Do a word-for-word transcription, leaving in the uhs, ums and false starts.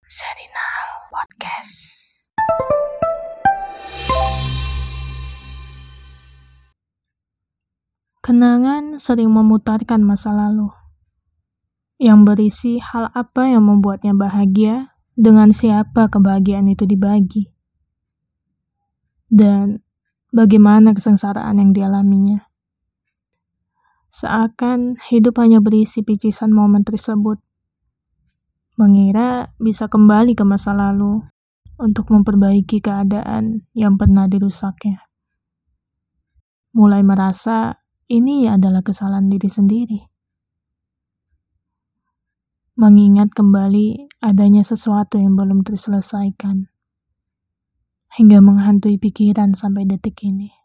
Serinal Podcast. Kenangan sering memutarkan masa lalu, yang berisi hal apa yang membuatnya bahagia, dengan siapa kebahagiaan itu dibagi, dan bagaimana kesengsaraan yang dialaminya. Seakan hidup hanya berisi picisan momen tersebut, mengira bisa kembali ke masa lalu untuk memperbaiki keadaan yang pernah dirusaknya. Mulai merasa ini adalah kesalahan diri sendiri. Mengingat kembali adanya sesuatu yang belum terselesaikan, hingga menghantui pikiran sampai detik ini.